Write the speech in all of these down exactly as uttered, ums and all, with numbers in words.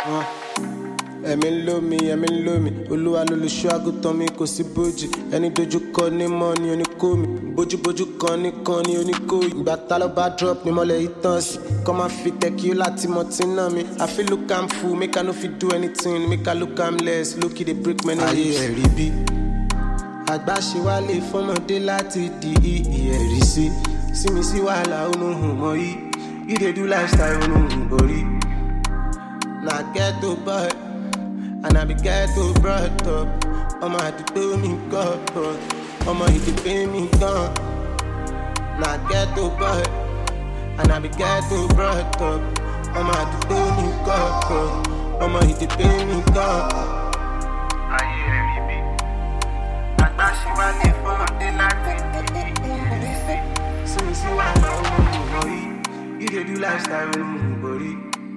ẹ̀mí ń lò mí ẹ̀mí ń lò mí olúwa lolùṣọ́ àgùntàn mi kò sí bójì ẹni dojúkọ ní mọ́ ni oníkó mi bójúbójú kan nìkan ni oníkó ìgbà tá ló bá drop ni mọ́lẹ̀ yìí tán sí kọ́ máa fi tẹ̀kí ó láti mọ̀ tí náà mi I feel look am full make I no fit do anything make I look am less lókì dey break many lips. ayé ẹ̀rí bí àgbàṣe wá lè fọmọdé láti di ìyẹ̀rí sí sí mi sí wàhálà onúhùn mọ́ yìí you dey do lifestyle onúhùn borí na ghetto boy. And I be ghetto brought up. I'ma have to do me God, I'ma hit the pay me gun. Nah ghetto boy. And I be ghetto brought up. I'ma have to do me God, I'ma hit the pay me gun. Are you ready, me? I thought she wanted for my delight. See me see why I'm you dey do lifestyle body.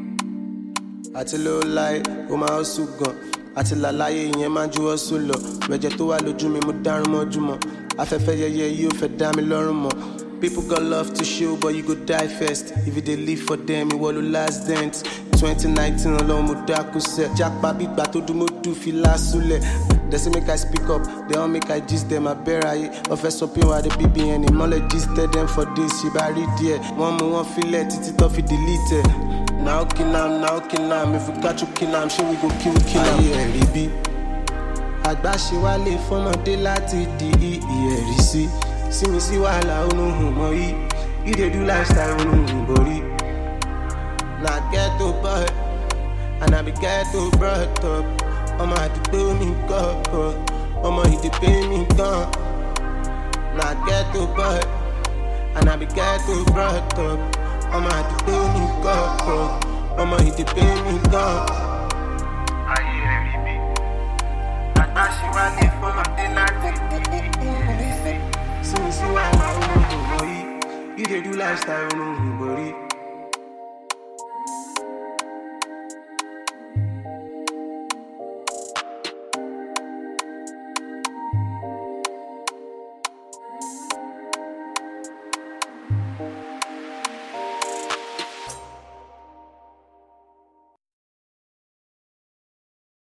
Àti ló láì ó máa ń sùn gan àti làláyé ìyẹn máa ń juwọ́ sùn lọ mẹ̀jẹ̀ tó wà lójú mi mo dárún mọ́júmọ́ afẹ́fẹ́ yẹyẹ yìí ò fẹ́ dá mi lọ́rùn mọ́ people got love to show but you go die first if you dey live for them ìwọ ló last dent twenty nineteen ọlọ́run mo dákú sẹ́ jápa gbígbà tó dún mo dùn fi lásùlẹ̀ they say make I speak up they wan make I gist them abẹ́rẹ́ ayé ọ̀fẹ́ sọ pé wà á dé bíbí yẹn ni mọ́lẹ̀ gisted them for this ṣì bá rí díẹ̀ wọ́n mú wọn filẹ̀ títí tó fi delete ẹ̀. Now kill am, now kill am. If we catch you kill am, sure we go kill kill am. Ayé ẹ̀rí bí àgbàṣe wá lè fọmọdé láti di ìyẹ̀rí sí sí mi sí wàhálà onúhùn mọ́ yìí you dey do lifestyle onúhùn borí. Na ghetto boy and I be ghetto brought up. Ọmọ àdúgbò mi kọ́ ọmọ ìdí pay mi gan. Na ghetto boy and I be ghetto brought up. I'ma have to do me God, I'ma hit the pay me God. Are you ready, me? I thought she wanted for my delight. See me see why I'm you dey do lifestyle, body.